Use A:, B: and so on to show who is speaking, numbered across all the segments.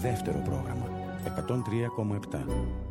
A: δεύτερο πρόγραμμα 103,7.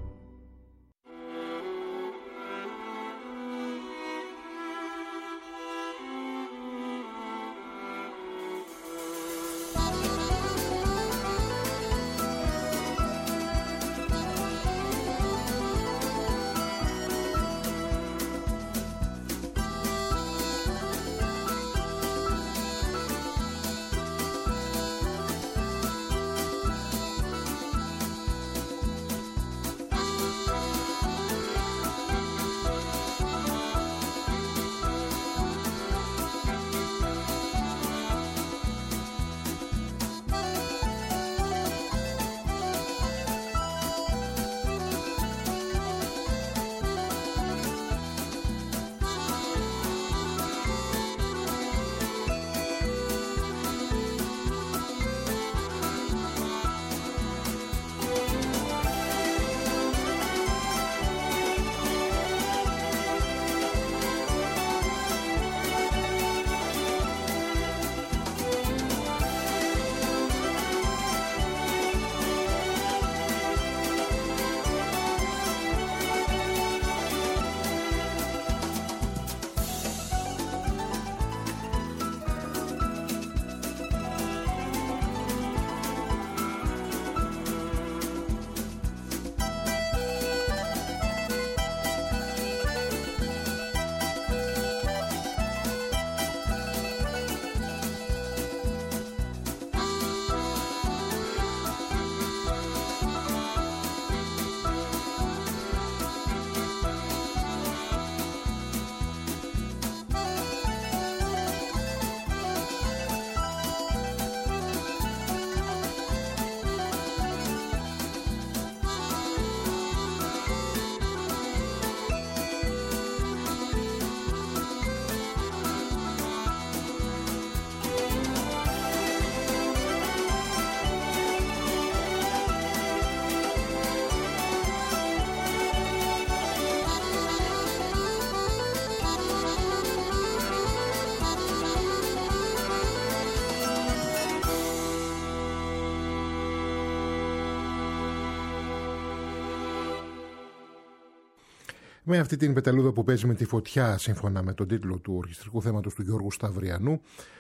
B: Με αυτή την πεταλούδα που παίζει με τη φωτιά, σύμφωνα με τον τίτλο του ορχιστρικού θέματος του Γιώργου Σταυριανού,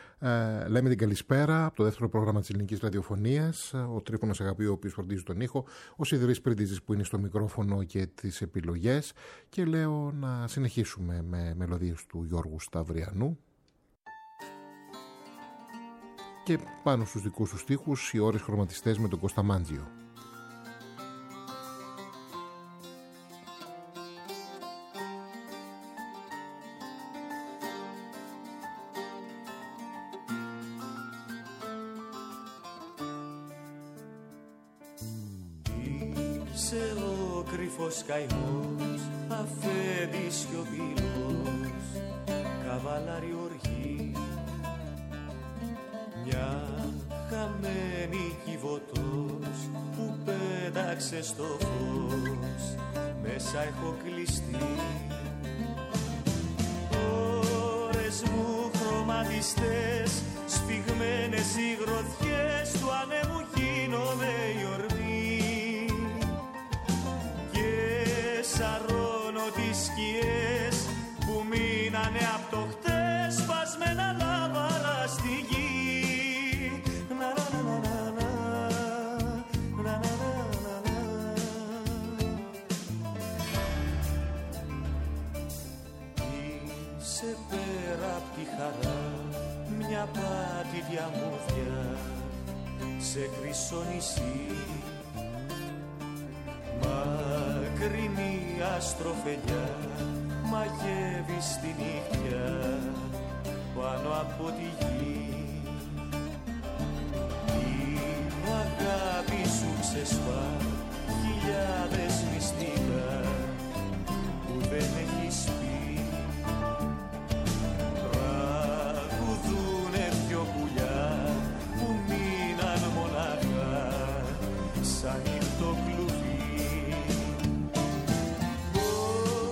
B: λέμε την καλησπέρα από το δεύτερο πρόγραμμα της Ελληνικής Ραδιοφωνίας, ο Τρίφωνας Αγαπίου, ο οποίος φροντίζει τον ήχο, ο Σιδηρής Πρίντιζης που είναι στο μικρόφωνο και τις επιλογές, και λέω να συνεχίσουμε με μελωδίες του Γιώργου Σταυριανού. Και πάνω στους δικούς του στίχους, οι ώρες χρωματιστές με τον Κώστα Μάντζιο.
C: Είσαι ο κρυφός καημός, αφέντης σιωπηλός, καβαλάρι οργή, μια χαμένη κυβωτός που πέταξε στο φως, μέσα έχω κλειστεί. Ώρες μου χρωματιστές, σφιγμένες οι γροθιές του ανέμου γίνομαι η ορμή. Σαρώνω τις σκιές που μείνανε απ' το χτες, σπασμένα λάβαρα στη γη. Είσαι πέρα απ' τη χαρά, μια πάτηδια μούδια σε χρυσό νησί. Μακρινή αστροφελιά μαγεύει στη νύχια πάνω από τη γη. Την αγάπη σου ξεσπά χιλιάδες μυστικά που δεν έχεις πει. Τραγουδούνε δυο πουλιά που μείναν μονάχα σαν νύχτο κλουβί.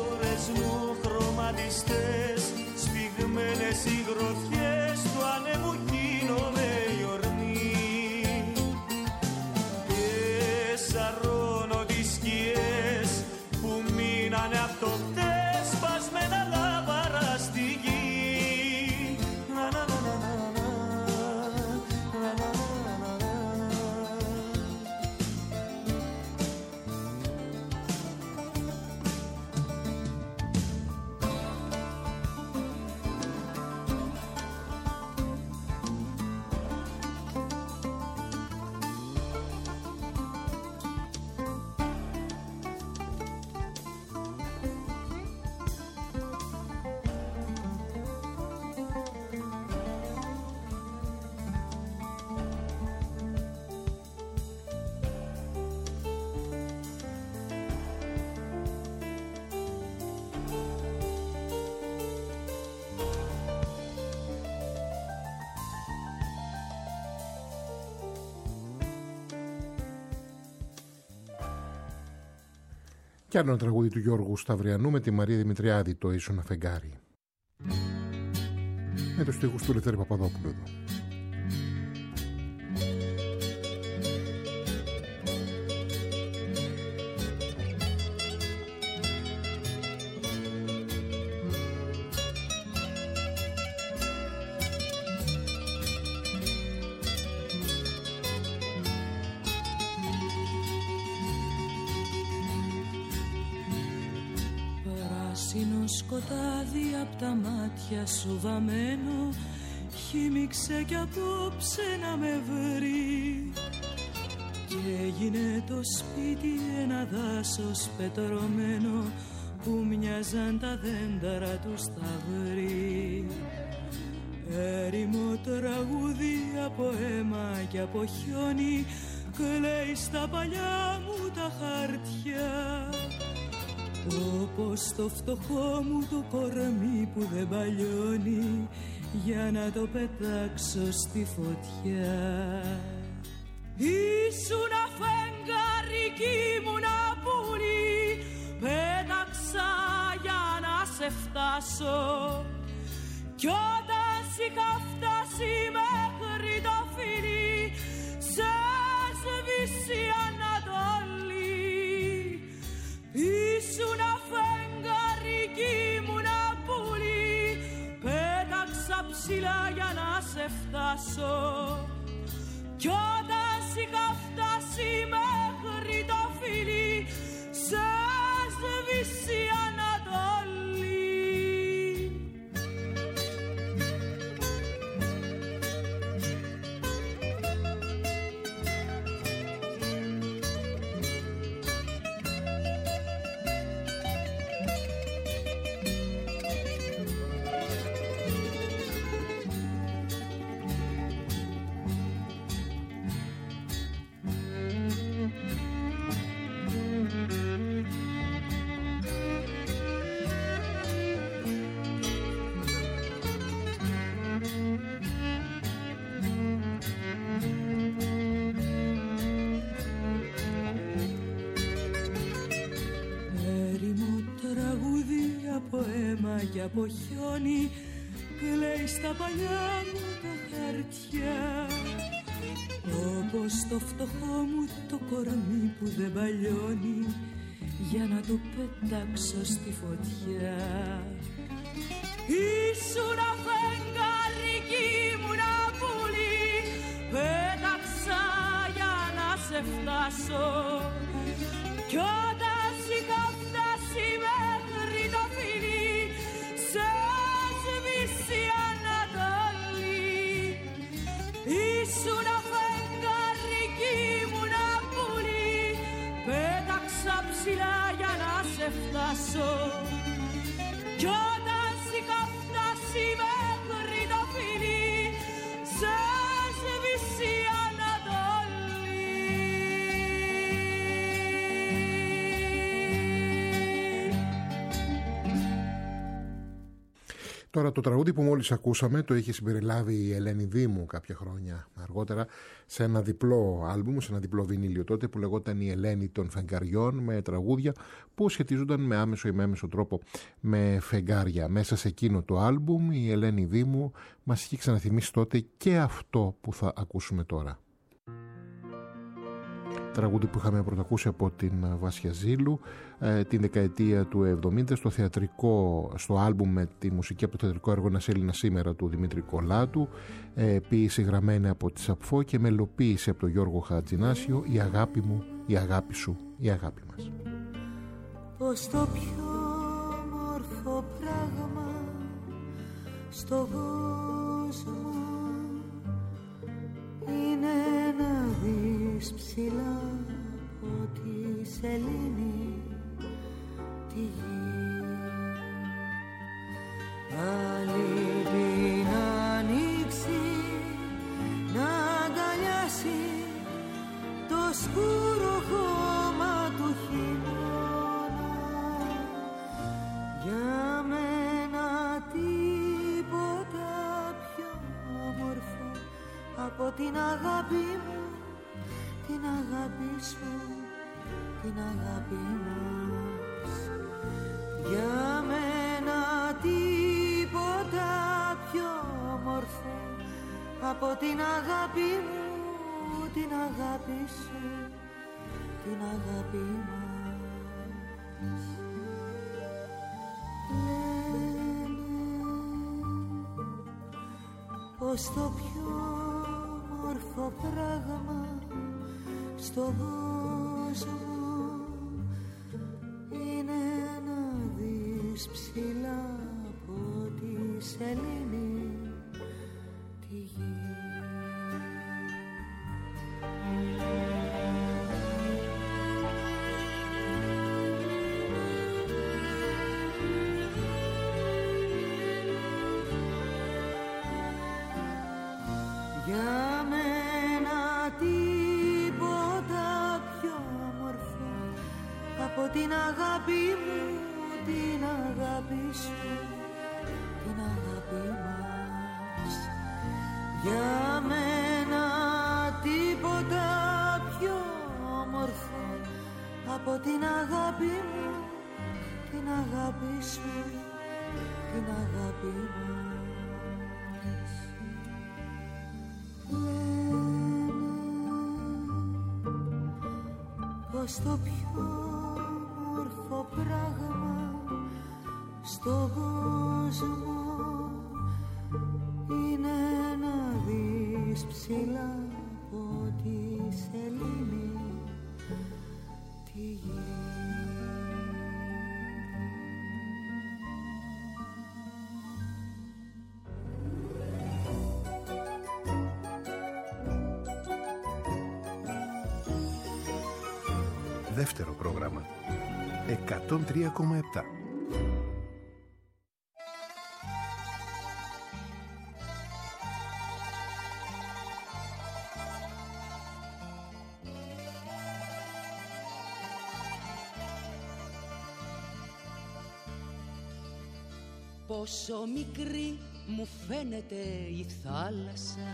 C: Μου χρωματιστές, σφιγμένες οι γροθιές του ανέμου
B: Και άλλο ένα τραγούδι του Γιώργου Σταυριανού με τη Μαρία Δημητριάδη, το «Ήσουν φεγγάρι». Με τους στίχους του Λευτέρη Παπαδόπουλου εδώ.
D: Σκοτάδι απ' τα μάτια σου βαμμένο χύμιξε κι απόψε να με βρει και έγινε το σπίτι ένα δάσος πετρωμένο που μοιάζαν τα δέντρα του σταυρί. Έρημο τραγούδι από αίμα και από χιόνι κλαίει στα παλιά μου τα χαρτιά, όπως το φτωχό μου το κορμί που δεν παλιώνει για να το πετάξω στη φωτιά. Ήσουν αφέγγαρι κι ήμουνα πουλί, πέταξα για να σε φτάσω κι όταν σ' είχα φτάσει μέχρι το φιλί σε σβήσει η Ανατολή. Ήσουν αφέγγαρι κι ήμουνα πουλί, πέταξα ψηλά για να σε φτάσω κι όταν σ' είχα φτάσει μέχρι το φιλί σε σβήσει η Ανατολή. Και από χιόνι κλαίει στα παλιά μου τα χαρτιά, όπως το φτωχό μου το κορμί που δεν παλιώνει για να το πετάξω στη φωτιά. Ήσουν αφέγγαρι κι ήμουνα πουλί, πέταξα για να σε φτάσω κι όταν σ' είχα φτάσει μέχρι το φιλί σε σβήσει η Ανατολή. Ήσουν αφέγγαρι κι ήμουνα πουλί, πέταξα ψηλά για να σε φτάσω κι όταν σ' είχα φτάσει μέχρι το φιλί σε σβήσει η Ανατολή.
B: Τώρα το τραγούδι που μόλις ακούσαμε το είχε συμπεριλάβει η Ελένη Δήμου κάποια χρόνια αργότερα σε ένα διπλό άλμπουμ, σε ένα διπλό βινίλιο τότε που λεγόταν η Ελένη των Φεγγαριών, με τραγούδια που σχετίζονταν με άμεσο ή με έμεσο τρόπο με φεγγάρια. Μέσα σε εκείνο το άλμπουμ η Ελένη Δήμου μας είχε ξαναθυμίσει τότε και αυτό που θα ακούσουμε τώρα. Τραγούδι που είχαμε πρωτακούσει από την Βάσια Ζήλου την δεκαετία του 70 στο θεατρικό, στο άλμπουμ με τη μουσική από το θεατρικό έργο «Ένας Έλληνας σήμερα» του Δημήτρη Κολάτου, ποίηση γραμμένη από τη Σαπφό και μελοποίηση από τον Γιώργο Χατζηνάσιο, «Η αγάπη μου, η αγάπη σου, η αγάπη μας».
D: Πως το πιο όμορφο πράγμα στον κόσμο είναι να δεις ψηλά από τη σελήνη τη γη. Πάλι την ανοίξει να αγκαλιάσει το σκούρο χώμα του χειμώνα. Για μένα τίποτα πιο όμορφο από την αγάπη μου, την αγάπη σου, την αγάπη μου.
E: Για μένα τίποτα πιο όμορφο από την αγάπη μου, την αγάπη σου, την αγάπη μας. Λένε πως το πιο όμορφο πράγμα στον κόσμο είναι να δεις ψηλά από τη σελήνη τη γη. Για μένα τίποτα πιο όμορφο από την αγάπη μου, την αγάπη σου, την αγάπη μας. Για μένα τίποτα πιο όμορφο από την αγάπη μου, την αγάπη σου, την αγάπη μας. Πως το πιο όμορφο πράγμα στον κόσμο είναι να δεις ψηλά από τη σελήνη τη γη.
F: Δεύτερο πρόγραμμα 103,7.
D: Πόσο μικρή μου φαίνεται η θάλασσα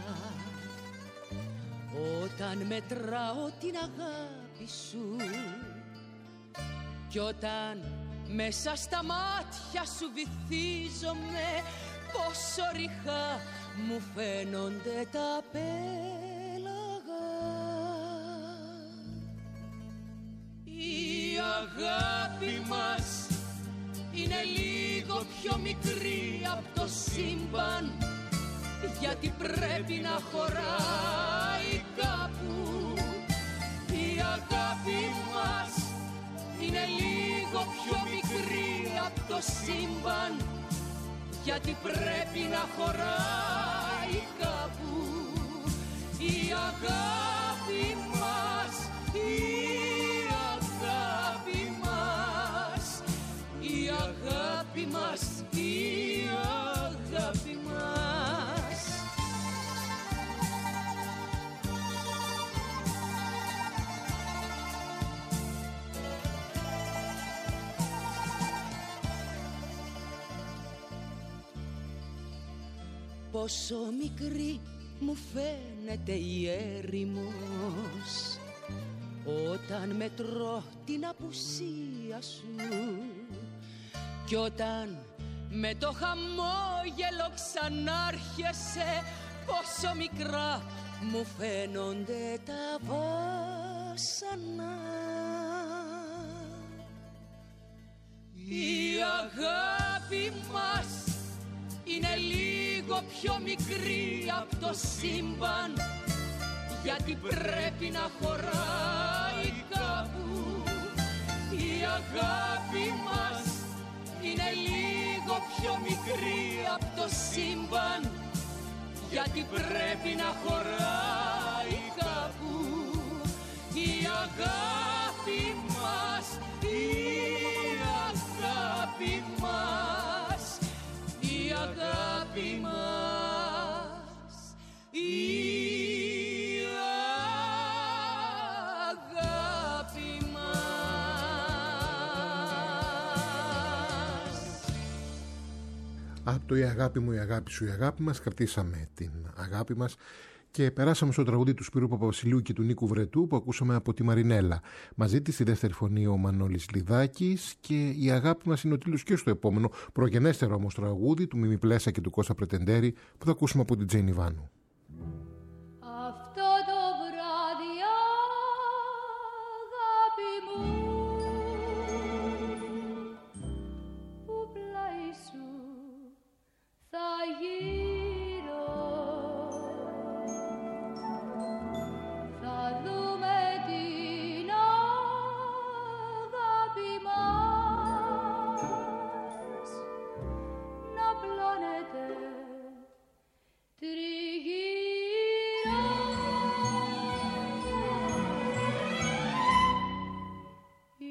D: όταν μετράω την αγάπη σου κι όταν μέσα στα μάτια σου βυθίζομαι, πόσο ρηχά μου φαίνονται τα πέλαγα. Η αγάπη μας είναι λίγο πιο μικρή από το σύμπαν, γιατί πρέπει να χωράει κάπου. Η αγάπη μας είναι λίγο πιο μικρή από το σύμπαν, γιατί πρέπει να χωράει κάπου. Η αγάπη μας, η αγάπη μας, η αγάπη μας, η αγάπη μας. Πόσο μικρή μου φαίνεται η έρημος όταν μετρώ την απουσία σου κι όταν με το χαμόγελο ξανάρχεσαι, πόσο μικρά μου φαίνονται τα βάσανα. Η αγάπη μας είναι λίγο πιο μικρή από το σύμπαν, γιατί πρέπει να χωράει κάπου. Η αγάπη μας είναι λίγο πιο μικρή από το σύμπαν, γιατί πρέπει να χωράει κάπου. Η αγάπη μας, η αγάπη μας, η αγάπη μας, η αγάπη μας.
B: Από το «Η αγάπη μου, η αγάπη σου, η αγάπη μας» κρατήσαμε την αγάπη μας Και περάσαμε στο τραγούδι του Σπύρου Παπαβασιλείου και του Νίκου Βρετού που ακούσαμε από τη Μαρινέλα. Μαζί της στη δεύτερη φωνή ο Μανώλης Λιδάκης και η αγάπη μας είναι ο τίτλος και στο επόμενο προγενέστερο όμως τραγούδι του Μίμη Πλέσα και του Κώστα Πρετεντέρη που θα ακούσουμε από την Τζέιν Ιβάνου.
F: Αυτό το βράδυ αγάπη μου που πλάι σου θα γύρω, θα δούμε την αγάπη μας να πλώνεται τριγύρω. Η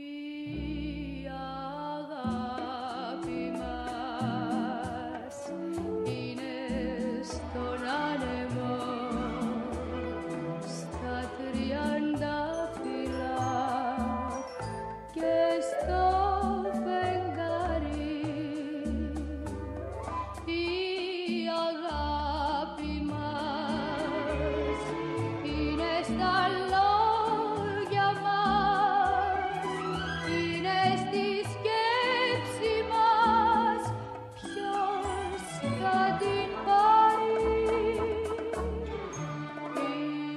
F: αγάπη μας είναι στον άνεμο, στα τριαντάφυλλα και στο φεγγάρι. Η αγάπη μας είναι στα λόγια μας, είναι στη σκέψη μας, ποιος θα την πάρει. Η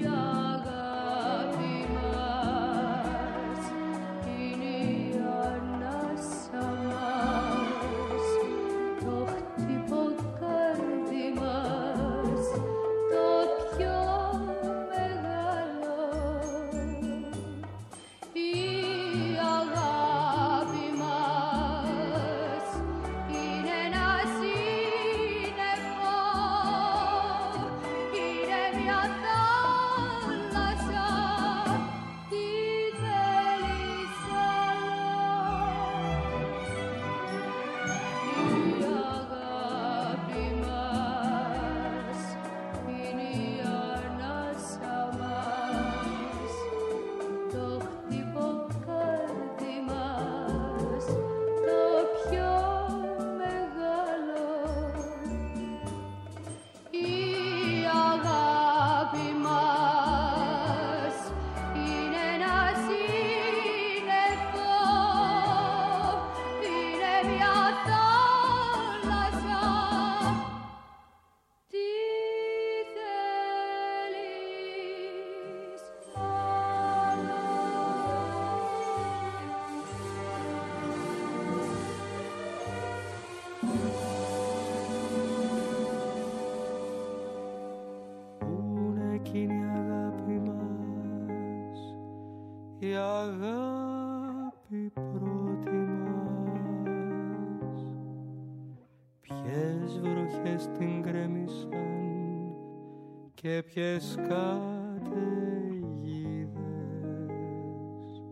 F: αγάπη μας είναι η ανάσα μας, το χτυπώ καρδί μας, το πιο μεγάλο. Η αγάπη μας είναι ένα σύννεφο, είναι μια θάλασσα, τι θέλεις άλλο. Η αγάπη μας είναι η ανάσα μας, το χτυπώ καρδί μας, το πιο μεγάλο. Η αγάπη μας είναι ένα σύννεφο, είναι μια θάλασσα, τι θέλεις άλλο.
C: Πού είναι εκείνη η αγάπη μας, η αγάπη πρώτη μας? Ποιες βροχές την γκρέμισαν και ποιες καταιγίδες?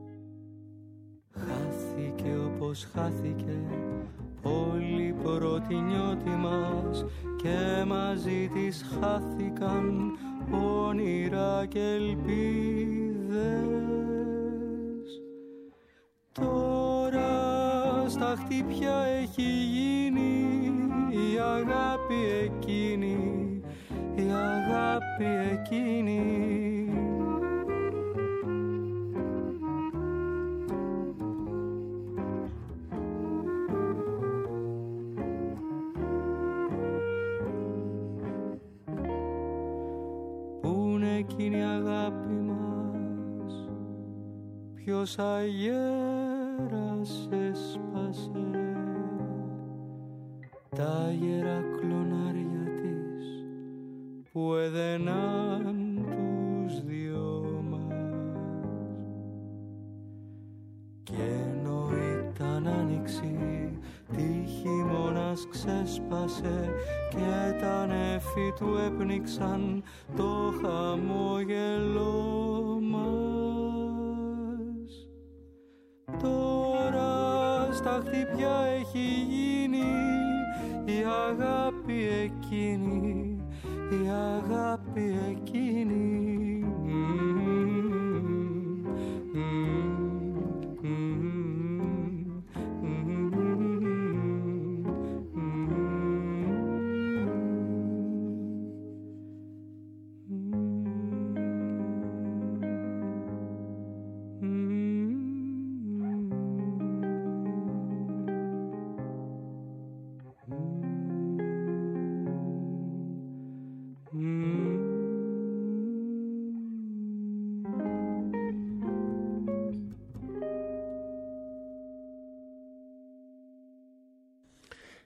C: Χάθηκε όπως χάθηκε όλη η πρώτη νιώτη μας και μαζί της χάθηκαν όνειρα και ελπίδες. Τώρα στα χτύπια έχει γίνει η αγάπη εκείνη, η αγάπη εκείνη. Πού είναι εκείνη η αγάπη μας, ποιος αγέρας έσπασε τα γερά κλονάρια της που έδαιναν τους δυο μας. Κι ενώ ήταν άνοιξη τη χειμώνας ξέσπασε και τα νέφη του έπνιξαν το χαμόγελό μας. Τώρα στα χτύπια έχει γίνει η αγάπη εκείνη, η αγάπη εκείνη.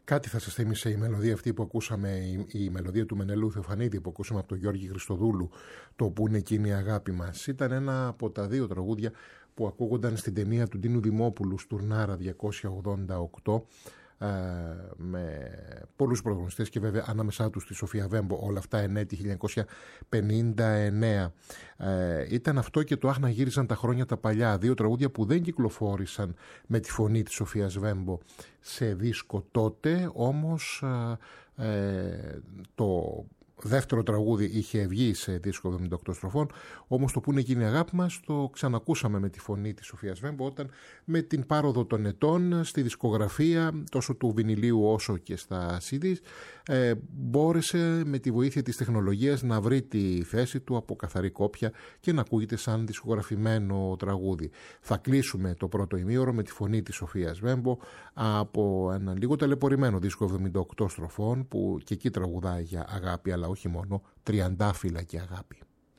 B: Κάτι θα σας θύμισε η μελωδία αυτή που ακούσαμε, η μελωδία του Μενελού Θεοφανίδη που ακούσαμε από τον Γιώργη Χριστοδούλου, το «Που είναι εκείνη η αγάπη μας». Ήταν ένα από τα δύο τραγούδια που ακούγονταν στην ταινία του Ντίνου Δημόπουλου «Στουρνάρα 288», με πολλούς πρωταγωνιστές και βέβαια ανάμεσά τους τη Σοφία Βέμπο, όλα αυτά ενέτη 1959. Ήταν αυτό και το «Αχ να γύρισαν τα χρόνια τα παλιά», δύο τραγούδια που δεν κυκλοφόρησαν με τη φωνή της Σοφίας Βέμπο σε δίσκο τότε, όμως το δεύτερο τραγούδι είχε βγει σε δίσκο 78 στροφών, όμως το «Που είναι εκείνη η αγάπη μας» το ξανακούσαμε με τη φωνή της Σοφίας Βέμπο όταν με την πάροδο των ετών στη δισκογραφία τόσο του βινιλίου όσο και στα CDs μπόρεσε με τη βοήθεια της τεχνολογίας να βρει τη θέση του από καθαρή κόπια και να ακούγεται σαν δισκογραφημένο τραγούδι. Θα κλείσουμε το πρώτο ημίωρο με τη φωνή της Σοφίας Βέμπο από ένα λίγο ταλαιπωρημένο δίσκο 78 στροφών που και εκεί τραγουδάει για αγάπη, αλλά όχι μόνο, τριαντάφυλλα και αγάπη.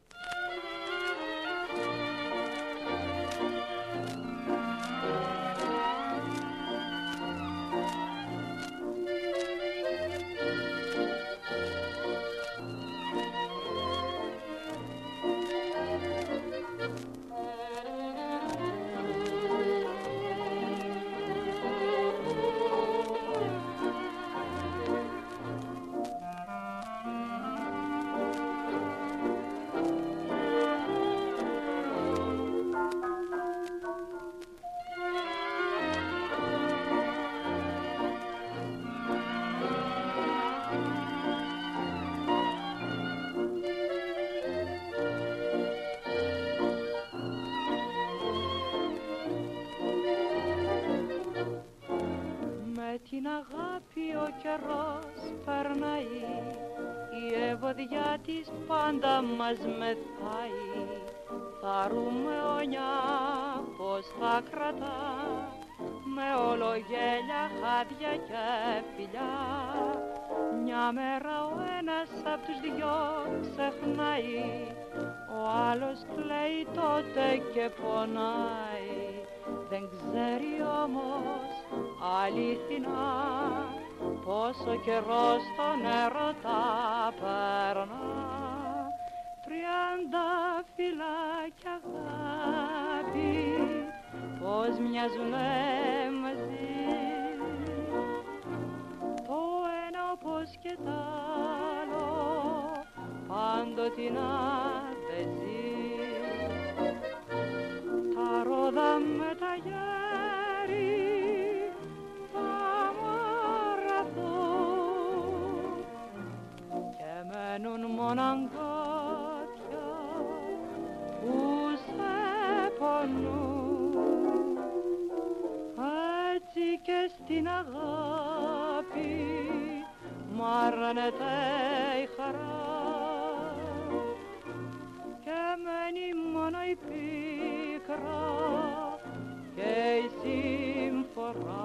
D: Την αγάπη ο καιρός περνάει, η ευωδιά της πάντα μας μεθάει. Θα ρούμε όνια πως θα κρατά, με ολογέλια, χάδια και φιλιά. Μια μέρα ο ένας απ' τους δυο ξεχνάει, ο άλλος κλαίει τότε και πονάει. Δεν ξέρει όμως αληθινά πόσο καιρό στον έρωτα περνά. Τριαντάφυλλα κι αγάπη πως μοιάζουνε μαζί, το ένα όπως και τ' άλλο πάντοτινα δεν ζει. Τα ρόδα με τα γέρι θα μαραθούν και μένουν μόνο αγκάτια που σε πονούν. Έτσι και στην αγάπη μ' αρνεται η χαρά και μένει μόνο η πίκρα και η συμφορά.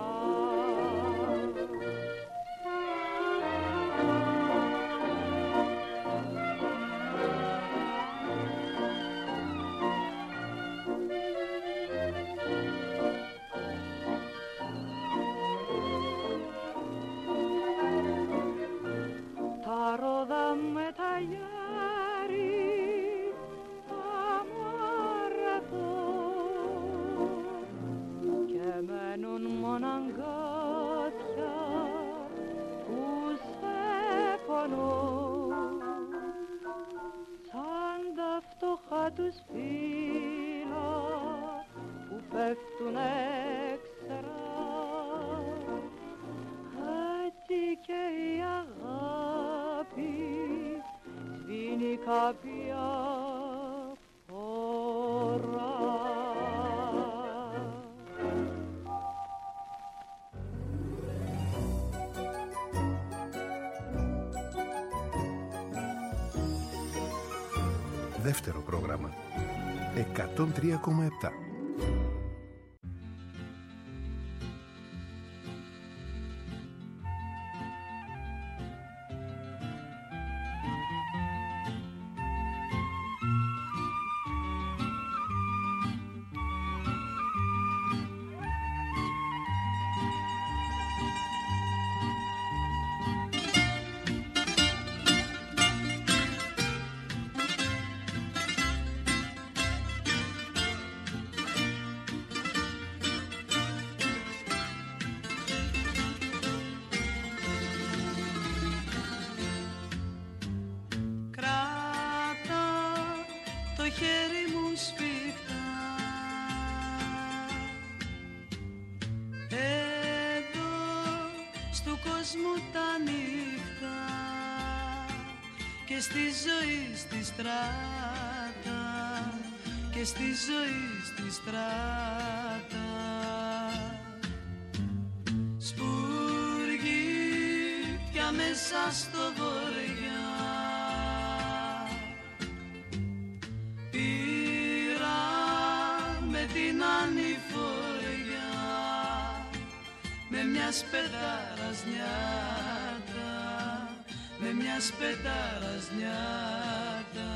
D: Τα ρόδα με τα γιάρι μένουν μόνο αγκάτια που σε πονούν. Σαν τα φτωχά τους φύλλα που πέφτουνε ξερά, έτσι και η αγάπη σβήνει κάποια φορά.
G: Δεύτερο πρόγραμμα 103,7.
D: χέρι μου σφιχτά. Εδώ στου κόσμου τα νύχτα και στη ζωή στη στράτα, και στη ζωή στη στράτα. Σπουργίτια μέσα στο βοριά, πήρα με την ανηφοριά, με μια σπετάρας νιάτα, με μια σπετάρας νιάτα.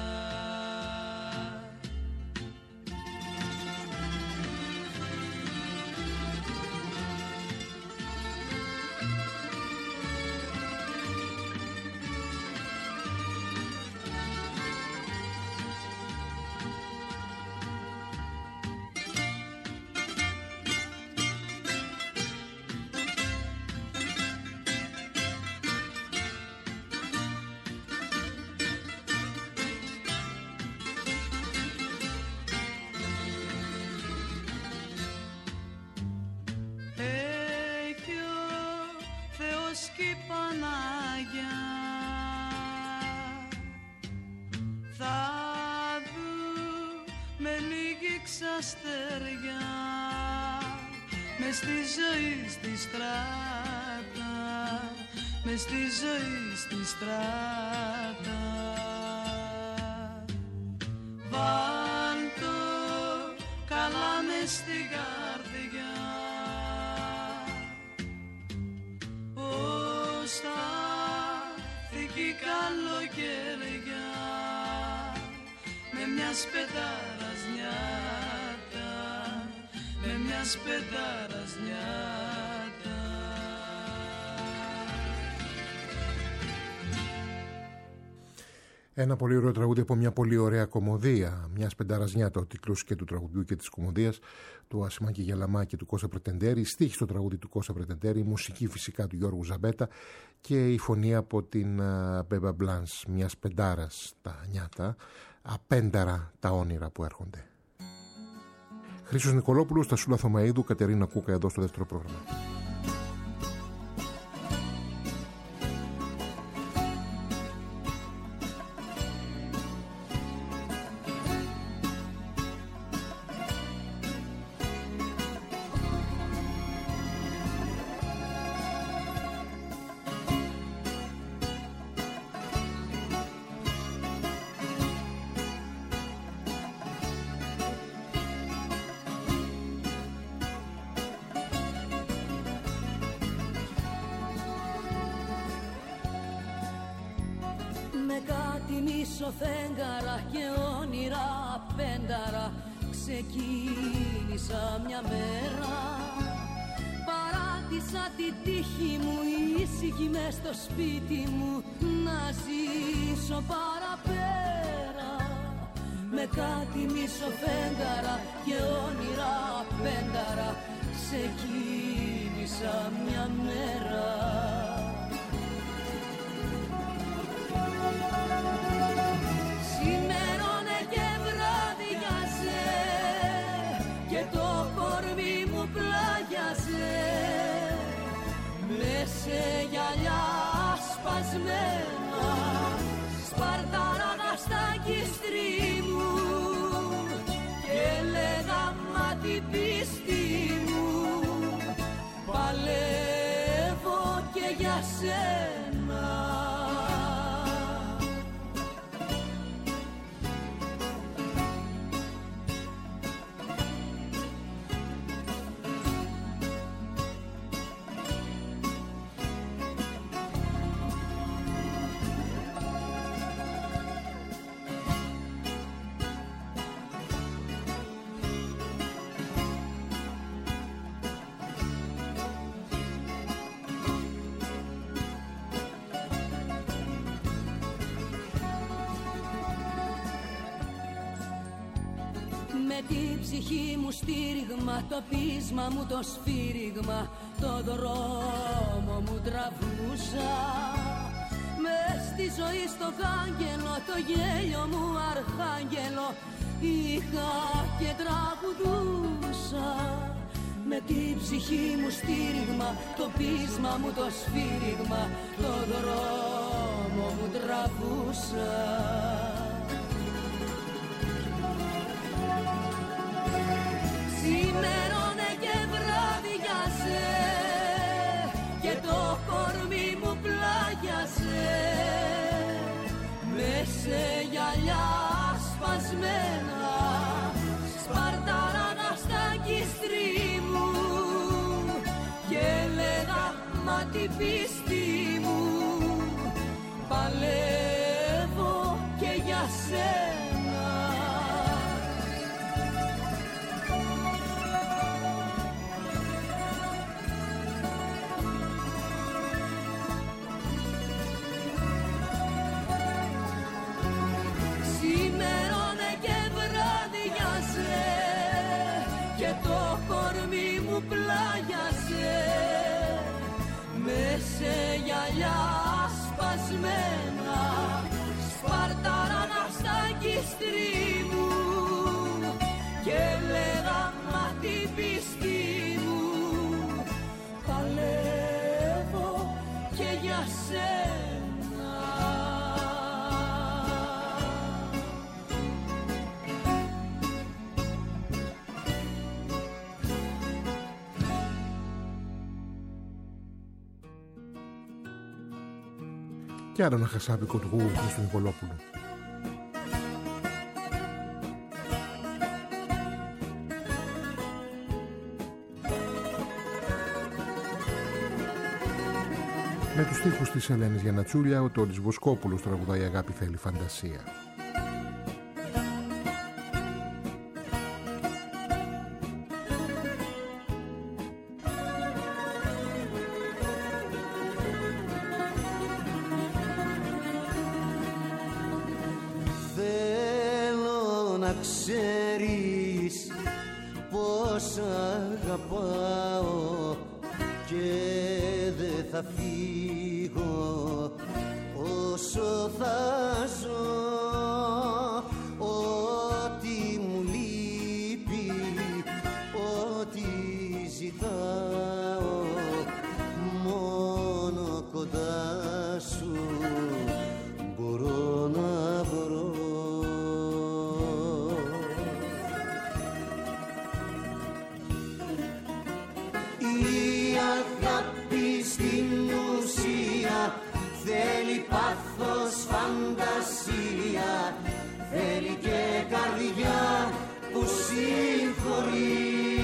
D: Αστεριά μες στη ζωή στη στράτα, μες στη ζωή στη στράτα. Βάλ' το καλά μες στην καρδιά, πως θα θυκεί καλοκαιριά, με μια σπετάρας νιάτα, με μια σπετάρας νιάτα.
B: Ένα πολύ ωραίο τραγούδι από μια πολύ ωραία κομμωδία. Μια σπεντάρας νιάτα, ο τίτλος και του τραγουδιού και της κομμωδίας του Ασημάκη Γελαμά και του Κώστα Πρετεντέρη. Στίχη στο τραγούδι του Κώστα Πρετεντέρη, η μουσική φυσικά του Γιώργου Ζαμπέτα και η φωνή από την Μπέμπα Μπλάνς. Μια σπεντάρας τα νιάτα, απένταρα τα όνειρα που έρχονται. Χρήστος Νικολόπουλος, Στασούλα Θωμαΐδου, Κατερίνα Κούκα εδώ στο δεύτερο πρόγραμμα.
D: Φέγγαρα και όνειρα πένταρα ξεκίνησα μια μέρα. Παράτησα τη τύχη μου ήσυχη μες στο σπίτι μου να ζήσω παραπέρα. Με κάτι μισοφέγγαρα και όνειρα πένταρα ξεκίνησα μια μέρα. Σημερώνε και βραδιάζε και το κορμί μου πλάγιαζε μες σε γυαλιά σπασμένα, σπαρτάραγα στα κύστρι μου και έλεγα μα την πίστη μου παλεύω και για σένα. Την ψυχή μου στήριγμα, το πείσμα μου το σφύριγμα, το δρόμο μου τραβούσα. Μες τη ζωή στο κάγκελο, το γέλιο μου αρχάγγελο είχα και τραγουδούσα. Με την ψυχή μου στήριγμα, το πείσμα μου το σφύριγμα, το δρόμο μου τραβούσα. Σήμερωνε και βραδιάζε και το κορμί μου πλάγιασε με σε γυαλιά σπασμένα, σπαρτάρανα στα κύστρι μου και έλεγα μα την πίστη μου παλεύω και για σένα. Σήμερωνε και βραδιάζε και το κορμί μου πλάγιασε με σε γυαλιά σπασμένα, σπαρτάρανα στα κύστρι μου και έλεγα μα την πίστη μου παλεύω και για σένα.
B: Και άλλο ένα χασάπικο του Χρήστου Νικολόπουλου. Με τους στίχους της Ελένης Γιαννατσούλια, ο Τόλης Βοσκόπουλος τραγουδάει «Αγάπη θέλει φαντασία».
G: Θέλω να ξέρεις πως αγαπάω και δεν θα φύγω όσο θα ζω. Ό,τι μου λείπει, ό,τι ζητάω, μόνο κοντά σου μπορώ να βρω. Η αγάπη στην ουσία θέλει πάθος, φαντασία, θέλει και καρδιά που συγχωρεί.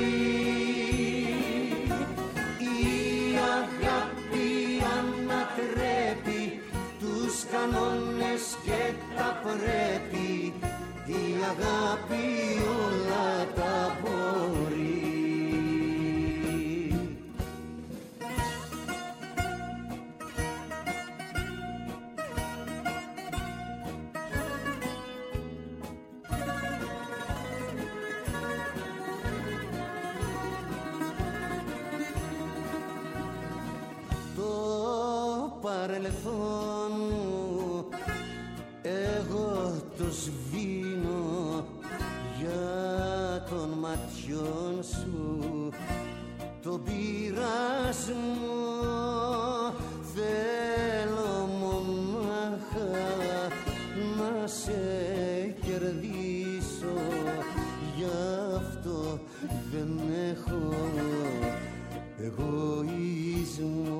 G: Η αγάπη ανατρέπει τους κανόνες και τα πρέπει, η αγάπη όλα τα μπορεί. Παρελθόν μου εγώ το σβήνω για των ματιών σου το πειρασμό. Θέλω μονάχα να σε κερδίσω, γι' αυτό δεν έχω εγωισμό.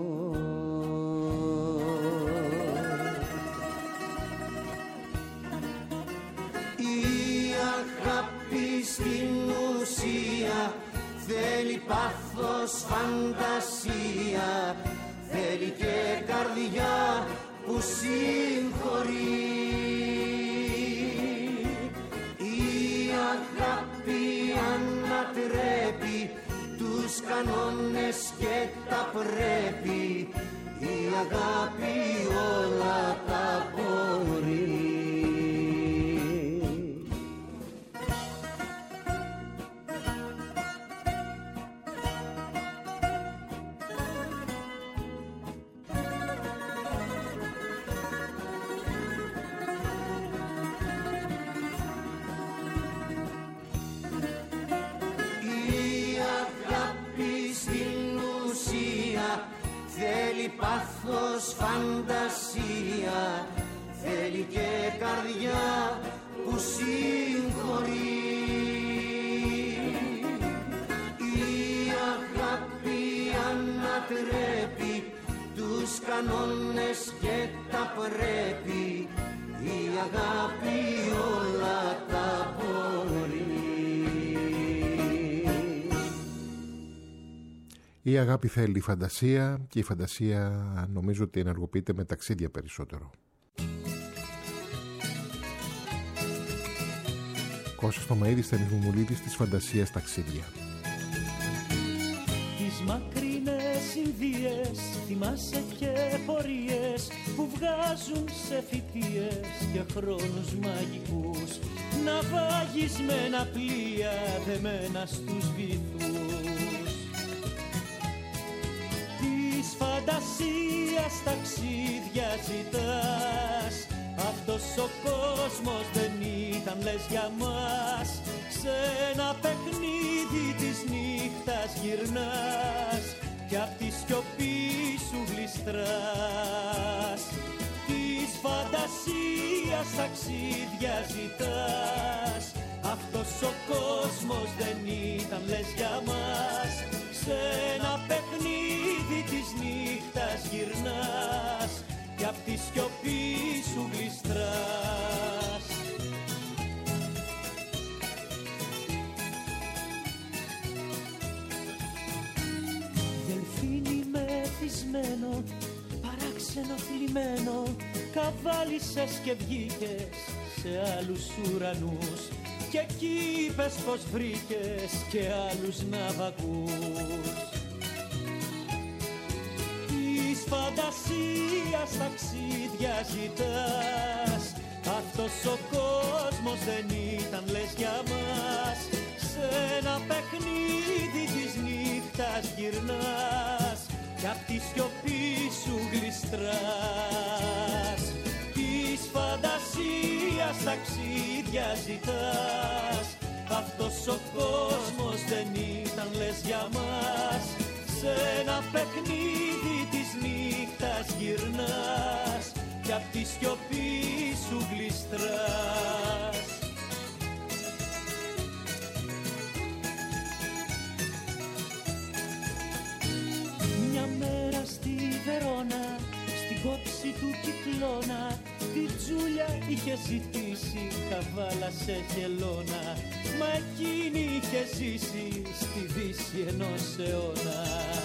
G: Στην ουσία θέλει πάθος, φαντασία, θέλει και καρδιά που συγχωρεί. Η αγάπη ανατρέπει τους κανόνες και τα πρέπει, η αγάπη όλα τα μπορεί. φαντασία, θέλει και καρδιά που συγχωρεί. Η αγάπη ανατρέπει τους κανόνες και τα πρέπει, η αγάπη όλα τα μπορεί.
B: Η αγάπη θέλει φαντασία και η φαντασία νομίζω ότι ενεργοποιείται με ταξίδια περισσότερο. Κώστας Τομαΐδης, Στένης Μουμουλίδης, της φαντασίας ταξίδια.
C: Τις μακρινές Ινδίες θυμάσαι και πορείες που βγάζουν σε φοιτίες και χρόνους μαγικούς, ναυαγισμένα πλοία δεμένα στους βυθούς. Της φαντασίας ταξίδια ζητάς, αυτός ο κόσμος δεν ήταν λες για μας. Σε ένα παιχνίδι της νύχτας γυρνάς κι απ' τη σιωπή σου γλιστράς. Της φαντασίας ταξίδια ζητάς, αυτός ο κόσμος δεν ήταν λες για μας. Σε ένα παιχνίδι της νύχτας γυρνάς κι απ' τη σιωπή σου γλιστράς. Δελφίνι μεθυσμένο, παράξενο θλιμμένο, καβάλισες και βγήκες σε άλλους ουρανούς και εκεί είπες πως βρήκες και άλλους ναυαγούς. Της φαντασίας ταξίδια ζητάς, αυτός ο κόσμος δεν ήταν λες για μας. Σε ένα παιχνίδι της νύχτας γυρνάς κι απ' τη σιωπή σου γλιστράς. Της φαντασίας ταξίδια ζητάς, αυτός ο κόσμος δεν ήταν λες για μας. Σε ένα παιχνίδι της νύχτας γυρνάς κι απ' τη σιωπή σου γλιστράς. Μια μέρα στη Βερόνα, στην κόψη του κυκλώνα, τη Τζούλια είχε ζητήσει καβάλα σε χελώνα, μα εκείνη είχε ζήσει στη δύση ενός αιώνα.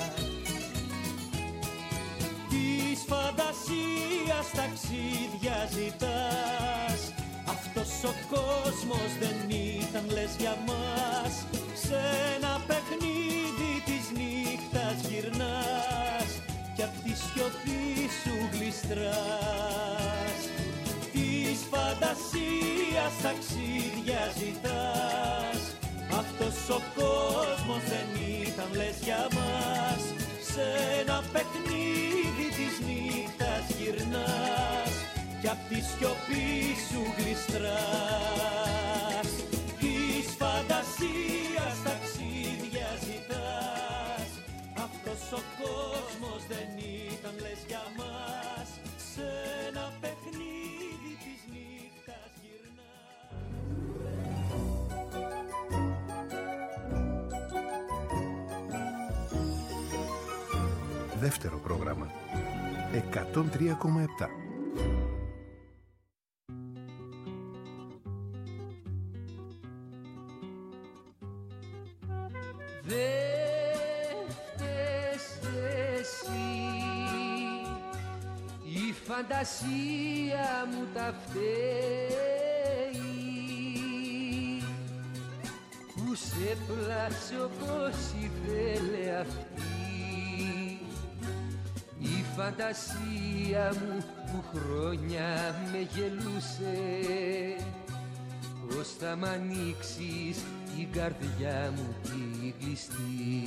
C: Της φαντασίας ταξίδια ζητάς, αυτός ο κόσμος δεν ήταν λες για μας. Σε ένα παιχνίδι της νύχτας γυρνάς κι απ' τη σιωπή σου γλιστράς. Της φαντασίας ταξίδια ζητάς, αυτός ο κόσμος δεν ήταν λες για μας. Σε ένα παιχνίδι της νύχτας γυρνάς κι απ' τη σιωπή σου γλιστράς. Της φαντασίας ταξίδια ζητάς, αυτός ο κόσμος δεν ήταν λες για μας. Σε ένα παιχνίδι της νύχτας γυρνάς.
H: Δεύτερο πρόγραμμα 103,7.
I: Δε φταίς εσύ, η φαντασία μου τα φταίει, που σε πλάσε όπως ήθελε αυτή. Η φαντασία μου που χρόνια με γελούσε, πως θα μ' ανοίξεις την καρδιά μου τη κλειστή.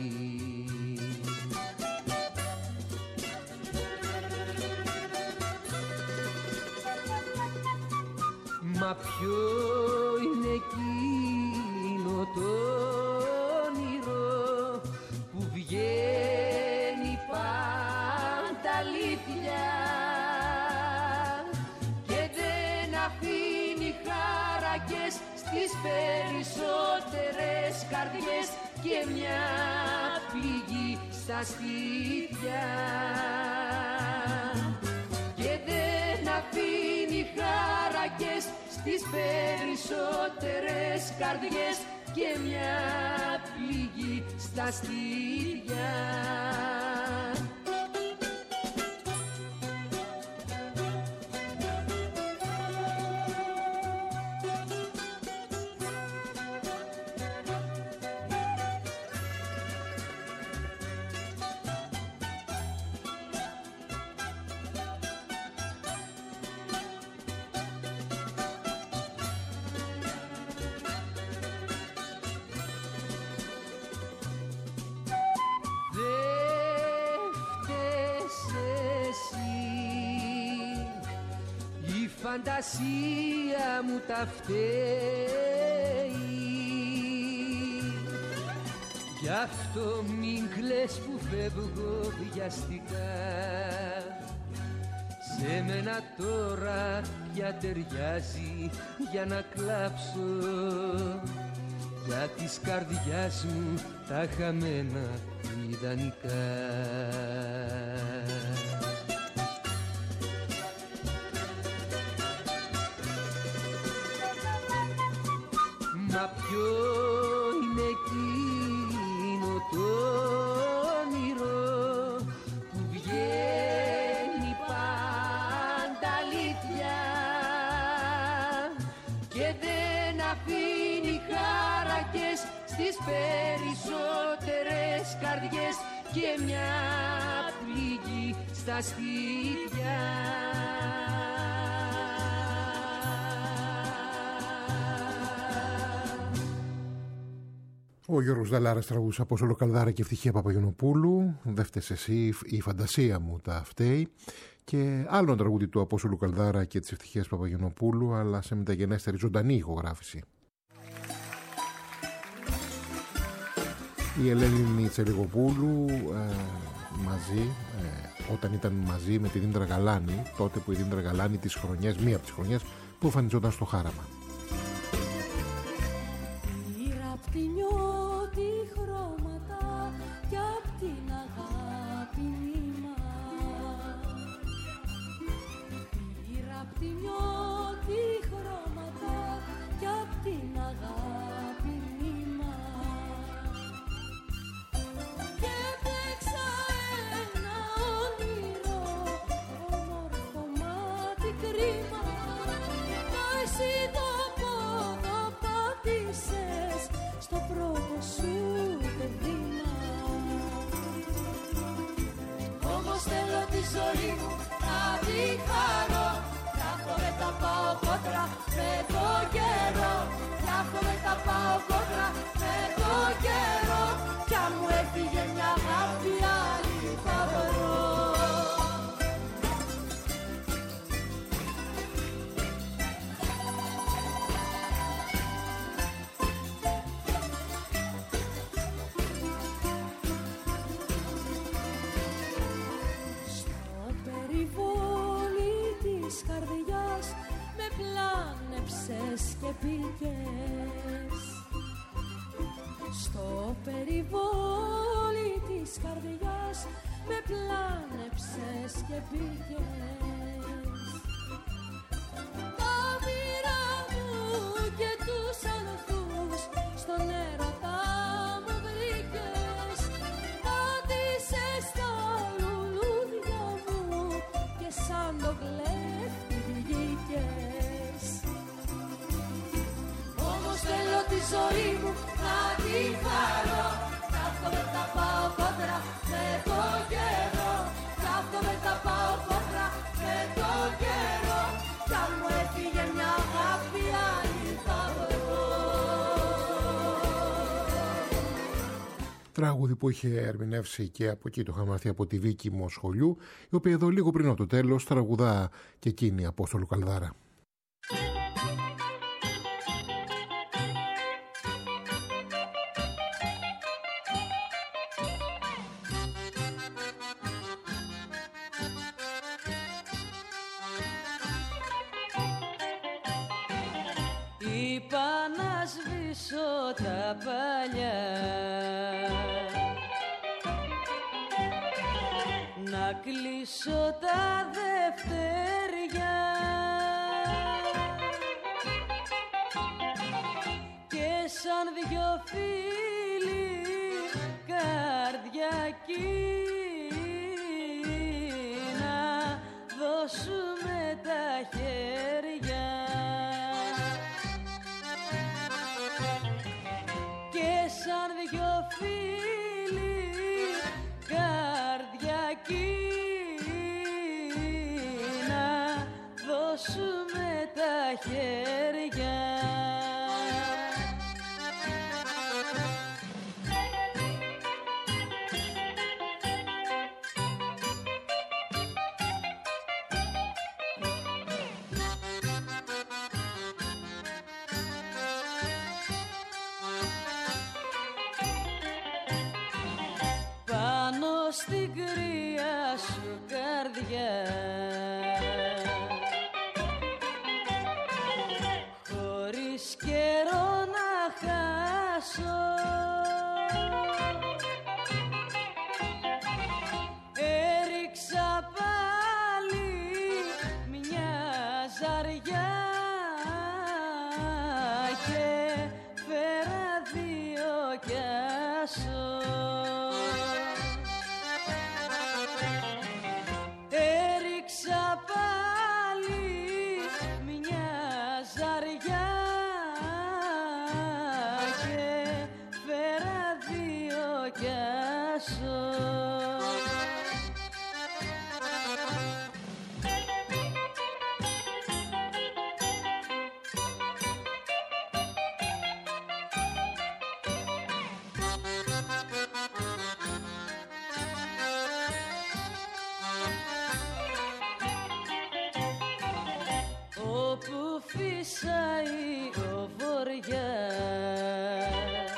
I: Μα ποιο είναι εκείνο το όνειρο που βγαίνει πάντα αλήθεια στις περισσότερες καρδιές και μια πληγή στα σπίτια. Και δεν αφήνει χαρακές στις περισσότερες καρδιές και μια πληγή στα στήθια. Φαντασία μου τα φταίει. Γι' αυτό μην κλαις που φεύγω βιαστικά. Σε μένα τώρα πια ταιριάζει για να κλάψω, για της καρδιάς μου τα χαμένα ιδανικά. Μα ποιο είναι εκείνο το όνειρο που βγαίνει πάντα αλήθεια και δεν αφήνει χαρακές στις περισσότερες καρδιές και μια πληγή στα σπίτια.
B: Ο Γιώργος Δαλάρας τραγουδούσε Απόστολο Καλδάρα και Ευτυχία Παπαγιανοπούλου. Δεν φταίς εσύ, η φαντασία μου τα φταίει. Και άλλο τραγούδι του Απόστολου Καλδάρα και της Ευτυχίας Παπαγιανοπούλου, αλλά σε μεταγενέστερη ζωντανή ηχογράφηση. Η Ελένη Τσελιγοπούλου μαζί, όταν ήταν μαζί με τη Δήμητρα Γαλάνη, τότε που η Δήμητρα Γαλάνη τις χρονιές, μία από τις χρονιές που εμφανιζόταν στο Χάραμα.
D: Στο περιβόλι της καρδιάς με πλάνεψες και πήγες. Τα μοίρα μου και τους ανθούς στον έρωτα μου βρήκες. Πάτησες τα λουλούδια μου και σαν το κλέφτη βγήκες. Όμως θέλω τη ζωή μου να τη χαρώ, κι αυτό με τα πάω κόντρα με το καιρό. Κι αυτό με τα πάω κόντρα με το καιρό. Κι αν μου έφυγε μια αγάπη άλλη θα βρω.
B: Τραγούδι που είχε ερμηνεύσει και από εκεί το είχαμε μάθει από τη Βίκη Μοσχολιού, η οποία εδώ λίγο πριν από το τέλος τραγουδά και εκείνη Απόστολου Καλδάρα.
D: Είπα να κλείσω τα παλιά, να κλείσω τα δευτεριά και σαν δυο φίλοι καρδιακοί να δώσουμε τα χέρια και σαν δυο φίλοι καρδιακοί να δώσουμε τα χέρια. Στην κρύα σου καρδιά χωρίς καιρό να χάσω έριξα πάλι μια ζαριά και φέρα δύο κιάσω. Έριξα πάλι μια ζαριά και φέρα δύο κιάσω. Όπου φύσαει ο βοριάς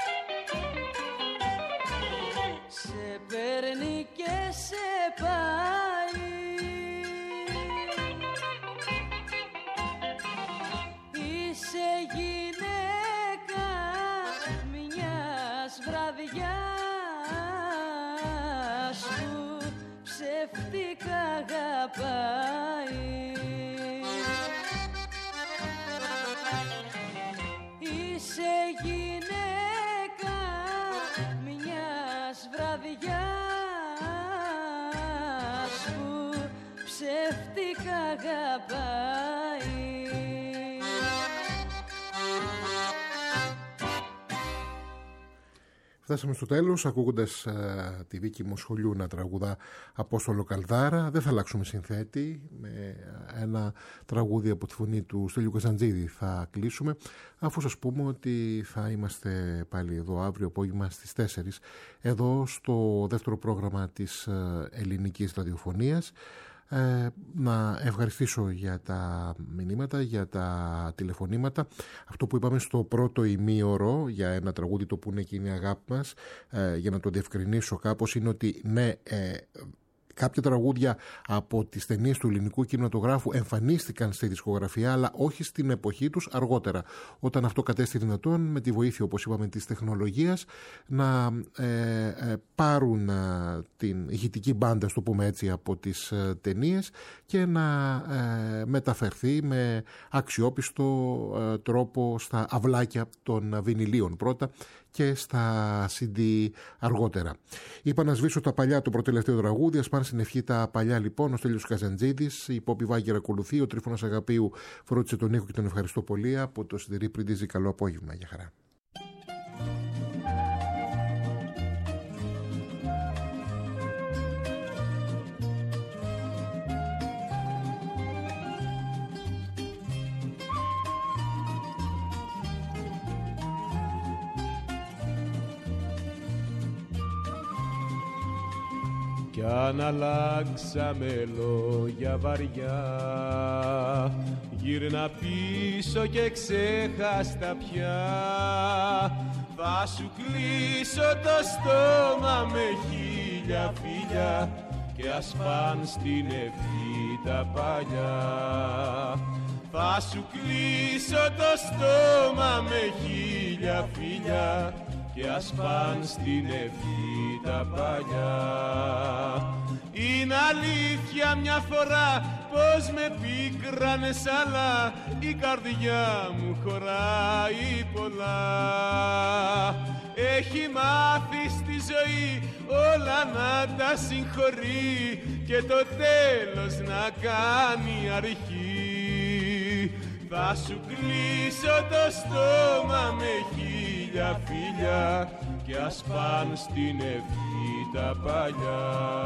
D: σε παίρνει και σε πάει, είσαι γυναίκα μιας βραδιάς που ψεύτικα αγαπάει. Είσαι γυναίκα μιας βραδιάς που ψεύτικα αγαπάει.
B: Φτάσαμε στο τέλος ακούγοντας τη Βίκη Μοσχολιού να τραγουδά Απόστολο Καλδάρα. Δεν θα αλλάξουμε συνθέτη. Με ένα τραγούδι από τη φωνή του Στέλιου Καζαντζίδη θα κλείσουμε, αφού σας πούμε ότι θα είμαστε πάλι εδώ αύριο απόγευμα στις 4 εδώ στο δεύτερο πρόγραμμα της ελληνικής ραδιοφωνίας. Να ευχαριστήσω για τα μηνύματα, για τα τηλεφωνήματα. Αυτό που είπαμε στο πρώτο ημίωρο για ένα τραγούδι το που είναι και είναι η αγάπη μας, για να το διευκρινίσω κάπως, είναι ότι ναι, κάποια τραγούδια από τις ταινίες του ελληνικού κινηματογράφου εμφανίστηκαν στη δισκογραφία, αλλά όχι στην εποχή τους, αργότερα, όταν αυτό κατέστη δυνατόν με τη βοήθεια, όπως είπαμε, της τεχνολογίας, να πάρουν την ηχητική μπάντα, στο πούμε έτσι, από τις ταινίες και να μεταφερθεί με αξιόπιστο τρόπο στα αυλάκια των βινιλίων πρώτα και στα CD αργότερα. Είπα να σβήσω τα παλιά, το προτελευταίο τραγούδι. Ας πάνε στην ευχή τα παλιά λοιπόν. Ο Στέλιος Καζαντζίδης, η Πόπη Βάγκερα ακολουθεί. Ο Τρίφωνας Αγαπίου φρόντισε τον ήχο και τον ευχαριστώ πολύ. Από το Σιδερή Πριντίζη, καλό απόγευμα. Γεια χαρά.
H: Κι αν αλλάξαμε λόγια βαριά, γύρνα πίσω και ξέχαστα πια. Θα σου κλείσω το στόμα με 1000 φιλιά και ας παν στην ευχή τα παλιά. Θα σου κλείσω το στόμα με 1000 χίλια φίλια και ας παν στην ευχή τα παλιά. Είναι αλήθεια μια φορά πως με πίκρανες, αλλά η καρδιά μου χωράει πολλά. Έχει μάθει στη ζωή όλα να τα συγχωρεί και το τέλος να κάνει αρχή. Θα σου κλείσω το στόμα με χίλια φίλια και ας παν στην ευχή τα παλιά.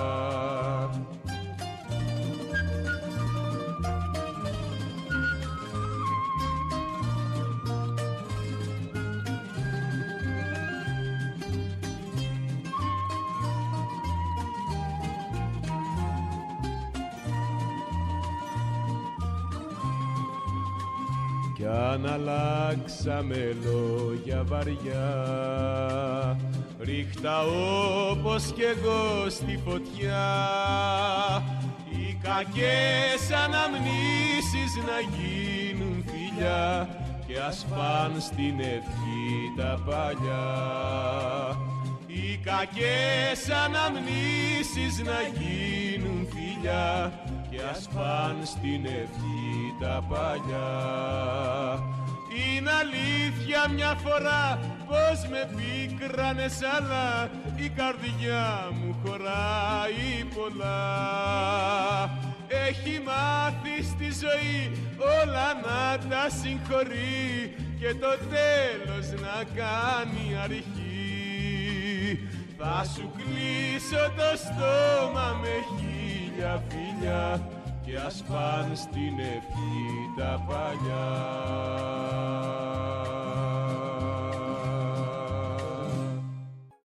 H: Κι αν αλλάξαμε λόγια βαριά, ρίχτα όπως κι εγώ στη φωτιά. Οι κακές αναμνήσεις να γίνουν φιλιά και ας παν στην ευχή τα παλιά. Οι κακές αναμνήσεις να γίνουν φιλιά και ας παν στην ευχή τα παλιά. Είναι αλήθεια μια φορά πως με πίκρανες, αλλά η καρδιά μου χωράει πολλά. Έχει μάθει στη ζωή όλα να τα συγχωρεί και το τέλος να κάνει αρχή. Θα σου κλείσω το στόμα με χίλια φιλιά και ας παν στην ευχή τα παλιά.